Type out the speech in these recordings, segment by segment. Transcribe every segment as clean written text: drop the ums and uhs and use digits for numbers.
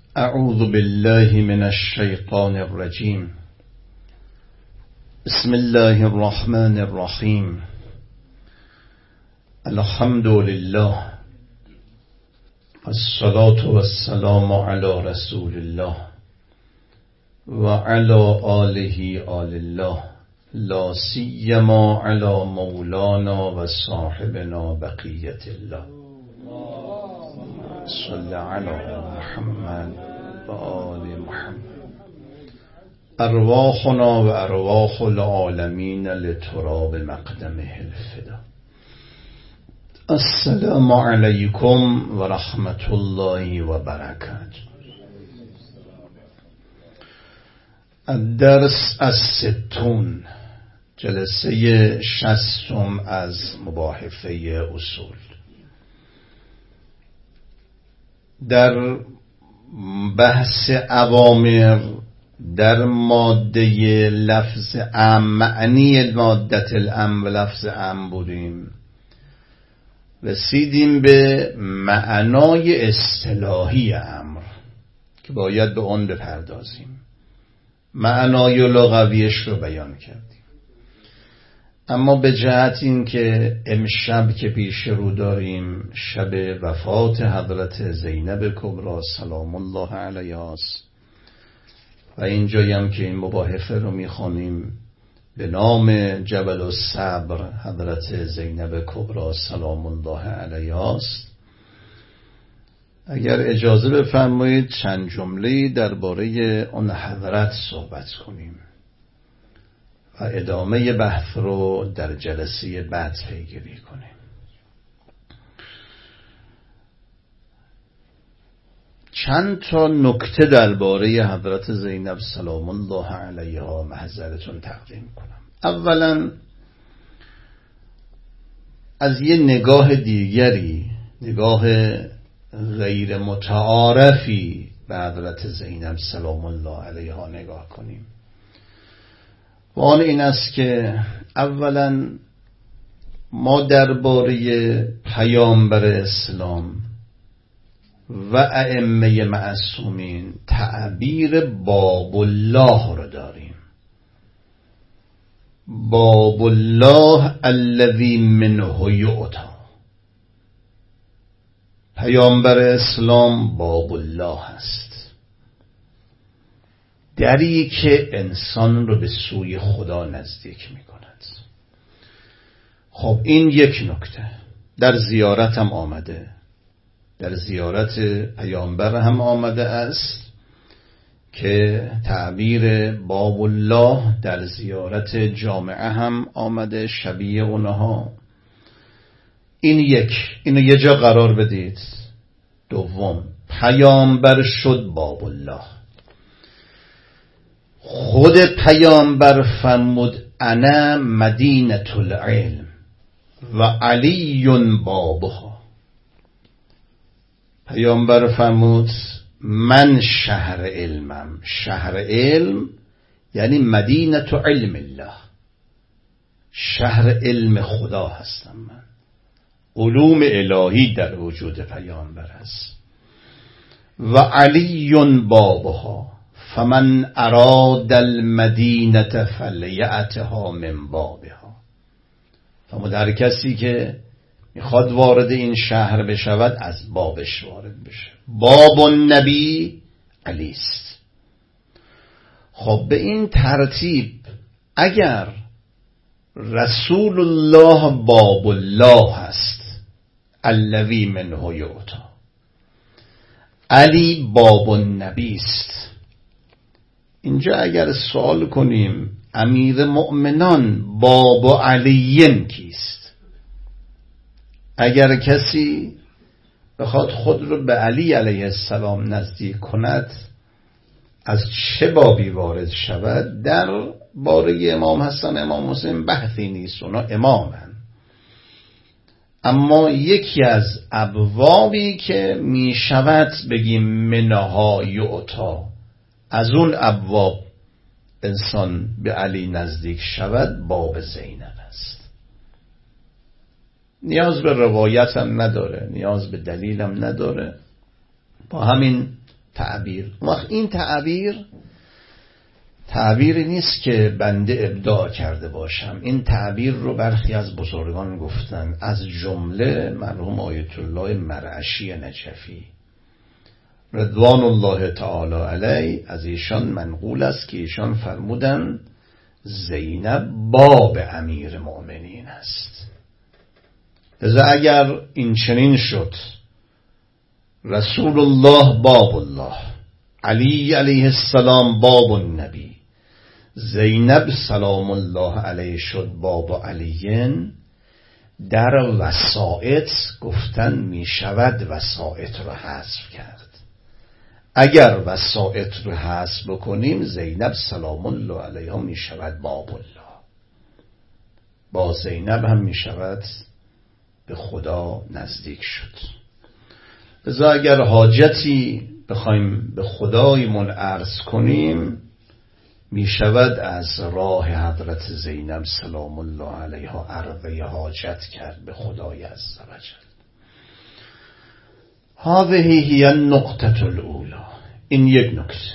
اعوذ بالله من الشیطان الرجیم. بسم الله الرحمن الرحیم. الحمد لله الصلاة والسلام علی رسول الله و علی آله آل الله، لا سیما علی مولانا و صاحبنا بقیت الله. صل علی محمد و آل محمد. ارواحنا و ارواح العالمین لتراب مقدمه الفدا. السلام علیکم و رحمت الله و برکاته. الدرس الستون، جلسه 60 از مباحثه اصول. در بحث اوامر در ماده لفظ ام، معنی مادة الام و لفظ ام بودیم. رسیدیم به معنای اصطلاحی امر که باید به آن بپردازیم. معنای لغویش رو بیان کردیم، اما به جهت این که امشب که پیش رو داریم شب وفات حضرت زینب کبری سلام الله علیها است و اینجایی هم که این مباحثه رو میخوانیم به نام جبل الصبر حضرت زینب کبری سلام الله علیها است، اگر اجازه بفرمایید چند جمله درباره اون حضرت صحبت کنیم و ادامه بحث رو در جلسه بعد پیگیری کنیم. چند تا نکته درباره حضرت زینب سلام الله علیها محضرتون تقدیم کنم. اولا از یه نگاه دیگری، نگاه غیر متعارفی به حضرت زینب سلام الله علیها نگاه کنیم. و آن این است که اولا ما درباره پیامبر اسلام و ائمه معصومین تعبیر باب الله رو داریم. باب الله الذی منه یؤتی. پیامبر اسلام باب الله است، دری که انسان رو به سوی خدا نزدیک می کند. خب این یک نکته. در زیارت هم آمده، در زیارت پیامبر هم آمده است که تعبیر باب الله در زیارت جامعه هم آمده، شبیه اونها. این یک، اینو یه جا قرار بدید. دوم، پیامبر شد باب الله. خود پیامبر فرمود انا مدینة العلم و علی بابها. پیامبر فرمود من شهر علمم. شهر علم یعنی مدینة علم الله، شهر علم خدا هستم من. علوم الهی در وجود پیامبر است. و علی بابها فمن اراد المدینة فلیأتها من بابها. اما در کسی که میخواد وارد این شهر بشود از بابش وارد بشه. باب النبی علی است. خب به این ترتیب اگر رسول الله باب الله هست الذی منه یؤتی، علی باب النبی است، اینجا اگر سوال کنیم امیر مؤمنان باب علیین کیست؟ اگر کسی بخواد خود رو به علی علیه السلام نزدیک کند از چه بابی وارد شود؟ در باره امام حسن امام حسین بحثی نیست، اونا امامن. اما یکی از ابوابی که می شود بگیم منها یعطا، از اون ابواب انسان به علی نزدیک شود، باب زینب است. نیاز به روایت هم نداره، نیاز به دلیل هم نداره. با همین تعبیر. این تعبیری نیست که بنده ابداع کرده باشم. این تعبیر رو برخی از بزرگان گفتن، از جمله مرحوم آیت الله مرعشی نجفی رضوان الله تعالی علیه. از ایشان منقول است که ایشان فرمودن زینب باب امیر مؤمنین است. لذا اگر این چنین شد، رسول الله باب الله، علی علیه السلام باب النبی، زینب سلام الله علیه شد باب علیین، در وسائط گفتن می شود وسائط رو حذف کرد. اگر وسائط رو حذف بکنیم زینب سلام الله علیها می شود باب الله، با زینب هم می شود به خدا نزدیک شد. لذا اگر حاجتی بخوایم به خدایمون عرض کنیم می شود از راه حضرت زینب سلام الله علیها عرضه حاجت کرد به خدای عزوجل. هذه هی النقطة الاولی. این یک نکته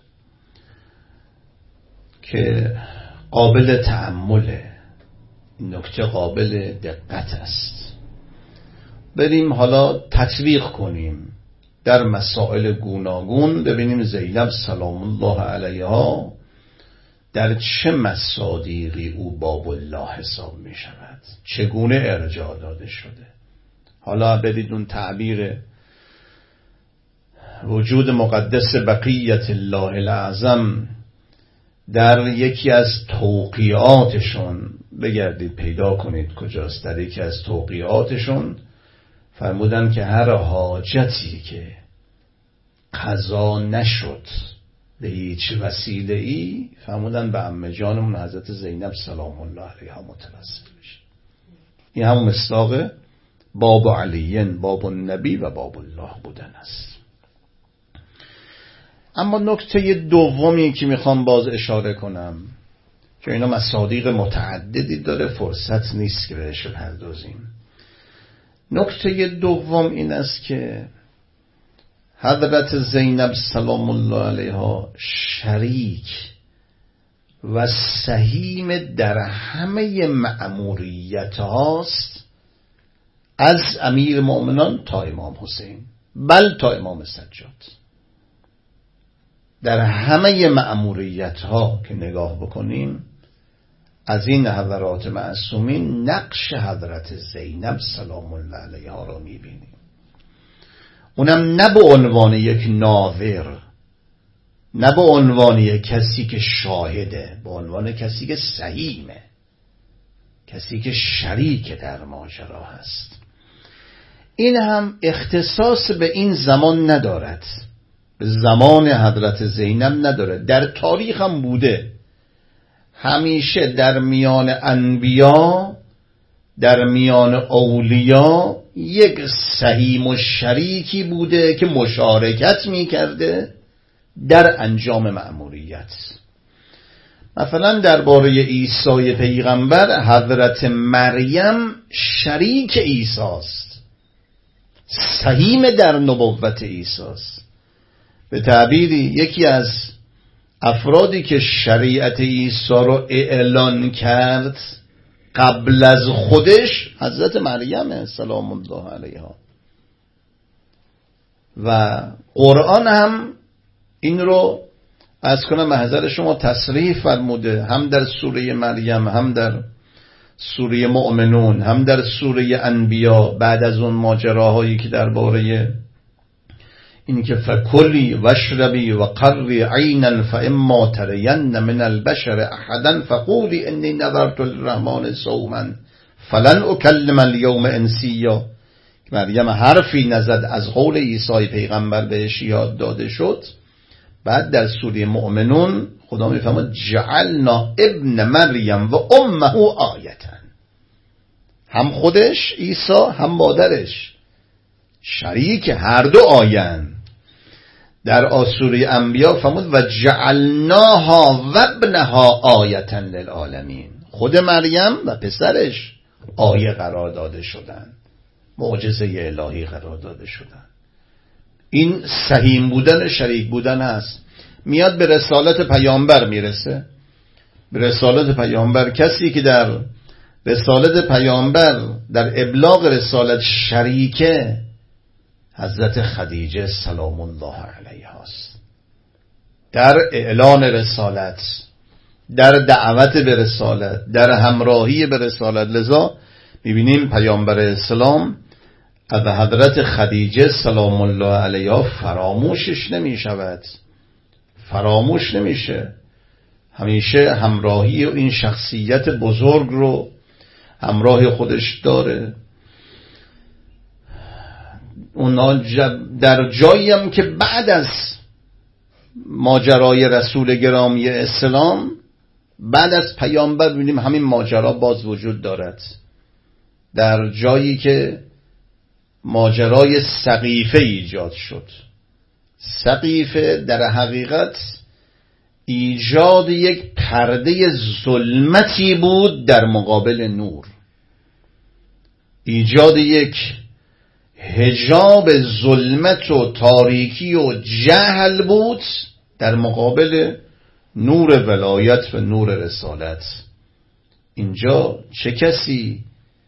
که قابل تأمله، این نکته قابل دقت است. بریم حالا تطبیق کنیم در مسائل گوناگون، ببینیم زینب سلام الله علیها در چه مصادیقی او باب الله حساب می شود، چگونه ارجاع داده شده. حالا برید اون تعبیر وجود مقدس بقیت الله الاعظم در یکی از توقیعاتشون، بگردید پیدا کنید کجاست، در یکی از توقیعاتشون فرمودن که هر حاجتی که قضا نشد به هیچ وسیله ای، فرمودن به عمه جانمون حضرت زینب سلام الله علیها متوسل بشه. این همون مصداق باب علیین، باب النبی و باب الله بودن است. اما نکته دومی که میخوام باز اشاره کنم که اینا مصادیق متعددی داره، فرصت نیست که بهش بپردازیم. نکته دوم این است که حضرت زینب سلام الله علیها شریک و سهیم در همه مأموریت هاست، از امیر مؤمنان تا امام حسین، بل تا امام سجاد. در همه مأموریت ها که نگاه بکنیم از این حضرات معصومین نقش حضرت زینب سلام الله علیها را میبینیم. اونم نه به عنوان یک ناظر، نه به عنوان یک کسی که شاهده، به عنوان کسی که سهیمه، کسی که شریک در ماجرا هست. این هم اختصاص به این زمان ندارد، به زمان حضرت زینب نداره، در تاریخ هم بوده. همیشه در میان انبیا، در میان اولیاء یک سهیم و شریکی بوده که مشارکت میکرده در انجام مأموریت. مثلا درباره عیسی پیغمبر، حضرت مریم شریک عیسی است، سهیم در نبوت عیسی است. به تعبیری یکی از افرادی که شریعت عیسی رو اعلان کرد قبل از خودش حضرت مریم سلام الله علیها. و قرآن هم این رو از کنم محضر شما تصریح فرموده، هم در سوره مریم، هم در سوره مؤمنون، هم در سوره انبیا. بعد از اون ماجراهایی که درباره این که فکلی واشربی و قری عینا فاما ترین من البشر احدا فقولی انی نذرت للرحمن صوما فلن اکلم اليوم انسیا. مریم حرفی نزد از قول عیسی پیغمبر بهش یاد داده شد. بعد در سوره مؤمنون خدا میفرماد جعلنا ابن مریم و امه آیتا. هم خودش عیسی هم مادرش شریک هر دو آیند. در سوره انبیا فرمود و جعلناها و ابنها آیتا للعالمین. خود مریم و پسرش آیه قرار داده شدن، معجزه الهی قرار داده شدن. این سهیم بودن، شریک بودن هست. میاد به رسالت پیامبر میرسه. به رسالت پیامبر، کسی که در رسالت پیامبر، در ابلاغ رسالت شریکه، حضرت خدیجه سلام الله علیها است. در اعلان رسالت، در دعوت به رسالت، در همراهی به رسالت. لذا میبینیم پیامبر اسلام از حضرت خدیجه سلام الله علیها فراموشش نمیشود، فراموش نمیشه. همیشه همراهی و این شخصیت بزرگ رو همراه خودش داره. اونا در جایی هم که بعد از ماجرای رسول گرامی اسلام، بعد از پیامبر، ببینیم همین ماجرا باز وجود دارد. در جایی که ماجرای سقیفه ایجاد شد. سقیفه در حقیقت ایجاد یک پرده ظلمتی بود در مقابل نور، ایجاد یک حجاب ظلمت و تاریکی و جهل بود در مقابل نور ولایت و نور رسالت. اینجا چه کسی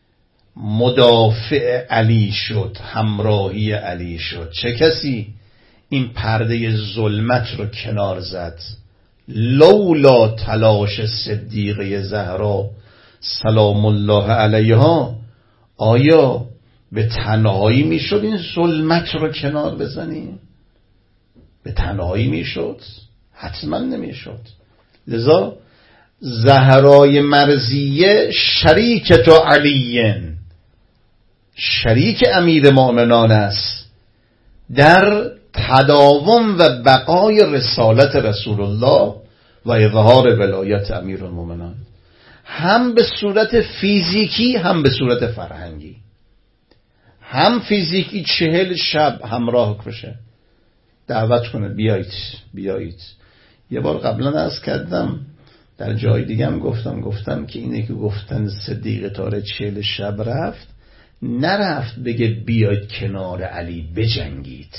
مدافع علی شد، همراهی علی شد؟ چه کسی این پرده ظلمت رو کنار زد؟ لولا تلاش صدیقه زهرا سلام الله علیها، آیا به تنهایی میشد این ظلمت رو کنار بزنیم؟ به تنهایی میشد؟ حتما نمیشد. لذا زهرای مرضیه شریکت علیین، شریک امیر مؤمنان است در تداوم و بقای رسالت رسول الله و اظهار ولایت امیر المؤمنان، هم به صورت فیزیکی هم به صورت فرهنگی. هم فیزیکی 40 شب همراه کشه، دعوت کنه بیایید. یه بار قبلا عرض کردم، در جای دیگه هم گفتم که اینه که گفتن صدیق طارق 40 شب رفت، نرفت بگه بیاید کنار علی بجنگید.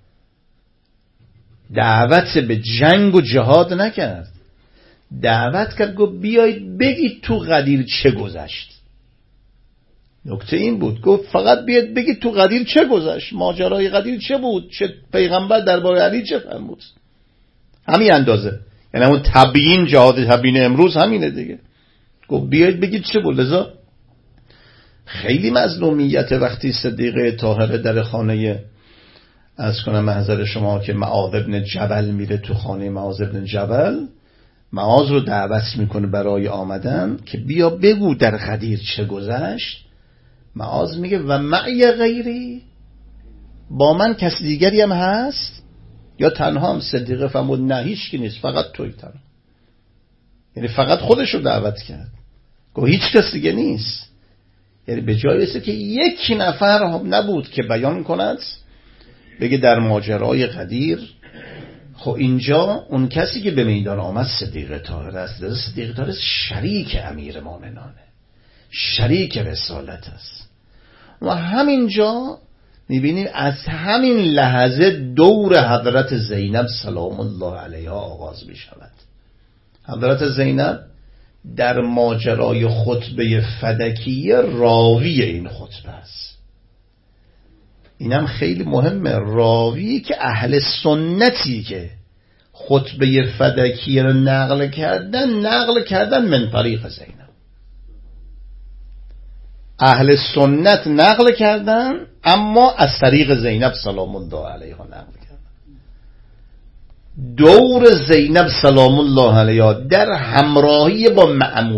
دعوت به جنگ و جهاد نکرد، دعوت کرد گفت بیایید بگید تو غدیر چه گذشت. نکته این بود، گفت فقط بیاید بگید تو غدیر چه گذشت، ماجرای غدیر چه بود، چه پیغمبر درباره علی چه فرمود. همین اندازه، یعنی اون تبیین، جهاد تبیین امروز همینه دیگه. گفت بیایید بگید چه بود. لذا خیلی مظلومیت وقتی صدیقه طاهره در خانه، از کنم محضر شما، که معاذ ابن جبل میره تو خانه معاذ ابن جبل، معاذ رو دعوت میکنه برای آمدن که بیا بگو در غدیر چه گذشت. معاذ میگه و معی غیری، با من کسی دیگری هم هست یا تنها هم؟ صدیقه فرمود نه هیچ کی نیست، فقط توی تنها. یعنی فقط خودش رو دعوت کرد، گفت هیچ کس دیگه نیست. یعنی به جای رسید که یک نفر نبود که بیان کند بگه در ماجرای غدیر. خب اینجا اون کسی که به میدان آمد صدیقه طاهره است. صدیقه طاهره شریک امیر مومنانه، شریک رسالت است. و همینجا میبینیم از همین لحظه دور حضرت زینب سلام الله علیها آغاز میشود. حضرت زینب در ماجرای خطبه فدکیه راوی این خطبه است. اینم خیلی مهمه، راوی که اهل سنتی که خطبه فدکیه رو نقل کردن من طریق زینب. اهل سنت نقل کردن اما از طریق زینب سلام الله علیها نقل کردن. دور زینب سلام الله علیها در همراهی با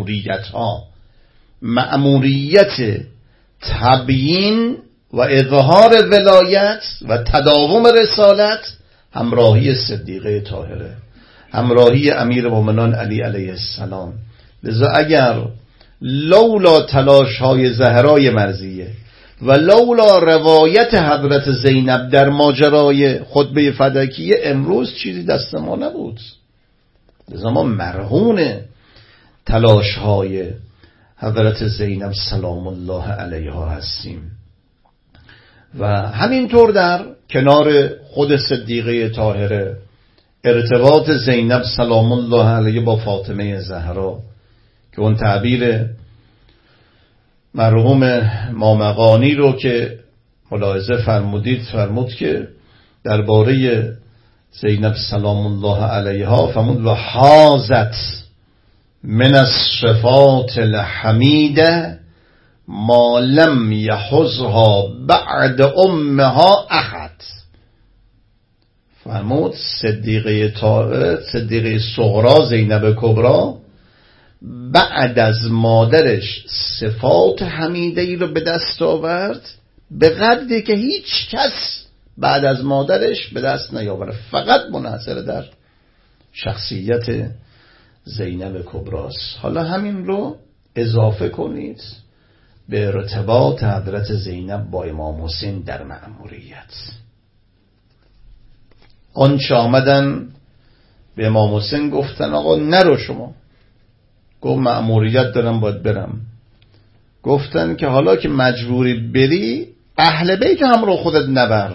مأموریت تبیین و اظهار ولایت و تداوم رسالت، همراهی صدیقه طاهره، همراهی امیر مومنان علی علیه السلام. لذا اگر لولا تلاش های زهرای مرضیه و لولا روایت حضرت زینب در ماجرای خطبه فدکیه، امروز چیزی دست ما نبود. لذا ما مرهون تلاش های حضرت زینب سلام الله علیها هستیم. و همینطور در کنار خود صدیقه طاهره، ارتباط زینب سلام الله علیه با فاطمه زهرا که اون تعبیر مرحوم مامقانی رو که ملاحظه فرمود که درباره زینب سلام الله علیها فرمود و حازت من الصفات الحمیده ما لم یحظها بعد امها احد. فرمود صدیقه صغرا زینب کبرا بعد از مادرش صفات حمیده ای رو به دست آورد به قدری که هیچ کس بعد از مادرش به دست نیاورد، فقط منحصر در شخصیت زینب کبراست. حالا همین رو اضافه کنید به ارتباط حضرت زینب با امام حسین در مأموریت. آنچه آمدن به امام حسین گفتن آقا نرو شما، گفت مأموریت دارم باید برم. گفتن که حالا که مجبوری بری اهل بیت هم رو خودت نبر.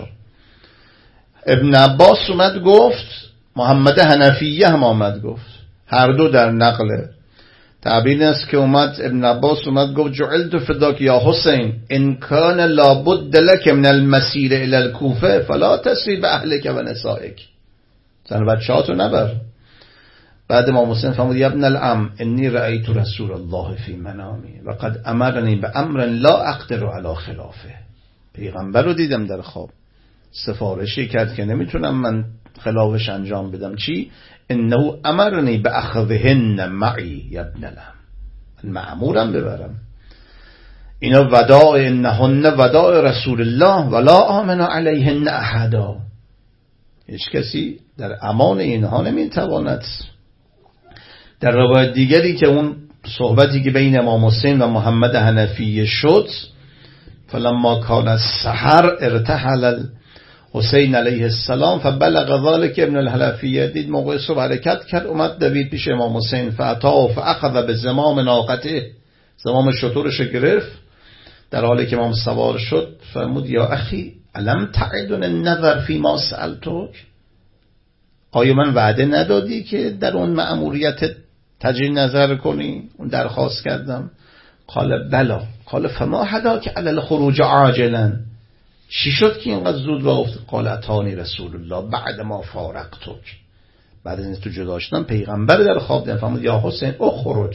ابن عباس اومد گفت، محمد حنفیه هم آمد گفت، هر دو در نقل تعبیر است که اومد ابن عباس اومد گفت جعلت فداک یا حسین ان کان لابد لک من المسیر الى الکوفه فلا تسری به اهلک و نسائک، زن بچه‌هاتو نبر. بعد امام حسین فرمود یا ابن العم انی رأیت رسول الله فی منامی و قد امرنی به امر لا اقدر علی خلافه. پیغمبر رو دیدم در خواب، سفارشی کرد که نمیتونم من خلافش انجام بدم. چی؟ انه امرنی به اخذهن معی یا ابن العم، من مأمورم ببرم اینا. وداع انهن وداع رسول الله ولا آمن علیهن احدا، هیچ کسی در امان اینها نمیتواند. در روایت دیگری که اون صحبتی که بین امام حسین و محمد حنفیه شد، فلما کان السحر ارتحل حسین علیه السلام فبلغ ذلك ابن الحنفیه، دید موقع صبح حرکت کرد، اومد دوید پیش امام حسین فاتا فاخذ بزمام ناقته، زمام شترش گرفت. در حالی که امام سوار شد فرمود یا اخی الم تعدن النظر فی ما سألتک، آیا من وعده ندادی که در اون مأموریت تجدید نظر کنی؟ اون درخواست کردم. قال بلا. قال فما حداک علی الخروج عاجلا، چی شد که اینقدر زود راه افتاد؟ قال اتانی رسول الله بعد ما فارقتک، بعد از تو جدا شدم پیغمبر در خواب دیدم فرمود یا حسین اخرج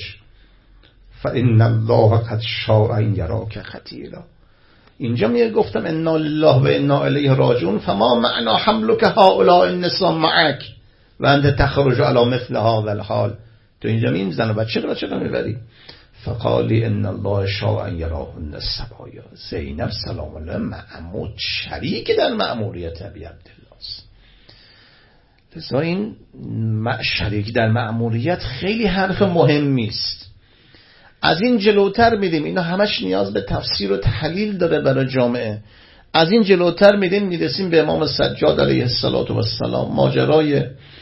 فان الله قد شاء ان یراک خطیرا. اینجا میگه گفتم انا لله و انا الیه راجعون فما معنا حملک هؤلاء النساء معک و انت تخرج علی مثل هذا الحال. تو اینجا این زن و بچه رو میبری. فقالی ان الله شاء ان یراهن السبایا. زینب سلام الله معمود شریک در مأموریت ابی عبدالله است. لذا این شریک در مأموریت خیلی حرف مهمی است. از این جلوتر میریم، اینا همش نیاز به تفسیر و تحلیل داره برای جامعه. از این جلوتر میرسیم به امام سجاد علیه السلام. ماجرای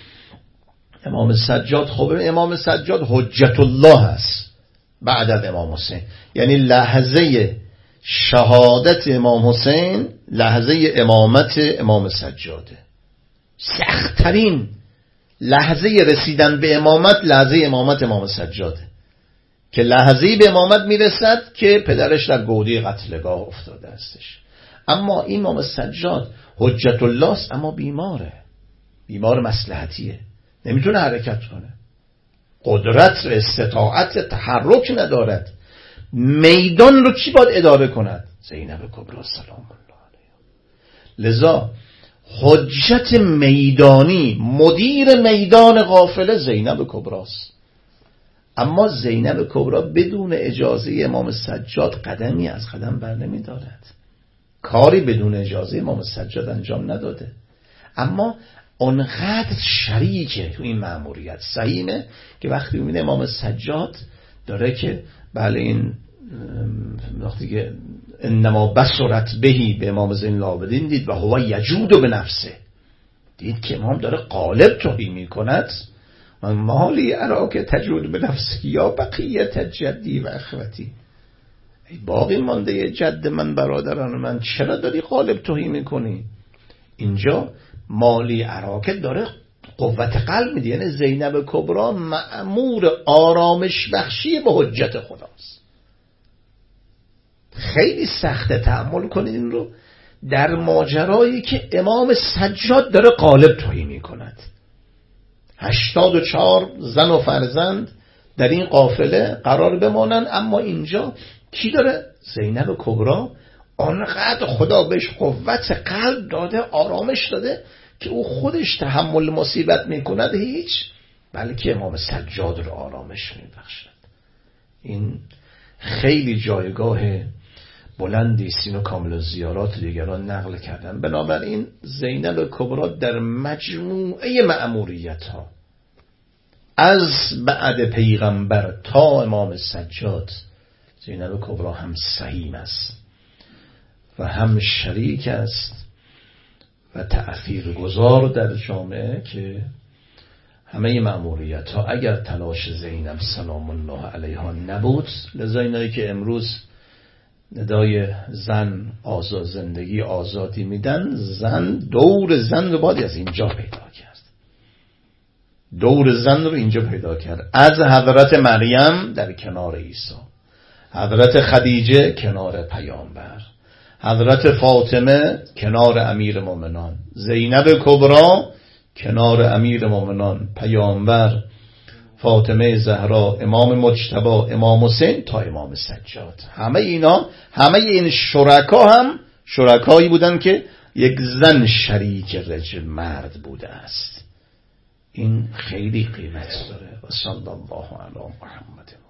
امام سجاد، خب امام سجاد حجت الله است بعد از امام حسین، یعنی لحظه شهادت امام حسین لحظه امامت امام سجاده. سخت‌ترین لحظه رسیدن به امامت لحظه امامت امام سجاده، که لحظه‌ای به امامت میرسد که پدرش در گودی قتلگاه افتاده استش. اما این امام سجاد حجت الله است، اما بیمار مصلحتیه، نمیتونه حرکت کنه، قدرت و استطاعت تحرک ندارد. میدان رو کی باید اداره کند؟ زینب کبرا سلام الله علیها. لذا حجت میدانی، مدیر میدان قافله زینب کبراست. اما زینب کبرا بدون اجازه امام سجاد قدمی از قدم بر نمی دارد، کاری بدون اجازه امام سجاد انجام نداده. اما اونقدر شریکه تو این مأموریت. صحیحه که وقتی میبینه امام سجاد داره که بله این وقتی که انما بصرت بهی به امام زین العابدین دید و هو یجود به نفسه، دید که امام داره قالب توهی میکند. من مالی ارا که تجود به نفسی یا بقیت جدی و اخوتی، ای باقی مانده جد من، برادران من، چرا داری قالب توهی میکنی؟ اینجا مالی عراکه داره قوت قلب میده، یعنی زینب کبرا مأمور آرامش بخشی به حجت خداست. خیلی سخته تأمل کنید این رو در ماجرایی که امام سجاد داره قالب تویی میکند. 84 زن و فرزند در این قافله قرار بمانن، اما اینجا کی داره؟ زینب کبرا. آنقدر خدا بهش قوت قلب داده، آرامش داده که او خودش تحمل مصیبت میکند هیچ، بلکه امام سجاد رو آرامش میبخشد. این خیلی جایگاه بلندی است. اینو کامل الزیارات دیگران نقل کردن. بنابراین زینب کبرا در مجموعه مأموریت ها از بعد پیغمبر تا امام سجاد، زینب کبرا هم سهیم است و هم شریک است و تأثیرگذار در جامعه که همه مأموریت ها اگر تلاش زینب سلام الله علیها نبود، لذا اینایی که امروز ندای زن آزاد زندگی آزادی میدن، زن دور زن رو باید از اینجا پیدا کرد. دور زن رو اینجا پیدا کرد، از حضرت مریم در کنار عیسی، حضرت خدیجه کنار پیامبر، حضرت فاطمه کنار امیر مومنان، زینب کبرا کنار امیر مومنان، پیامبر، فاطمه زهرا، امام مجتبی، امام حسین تا امام سجاد. همه اینا، همه این شرکا هم شرکایی بودن که یک زن شریک رجل مرد بوده است. این خیلی قیمت داره. و صلی الله علی محمد.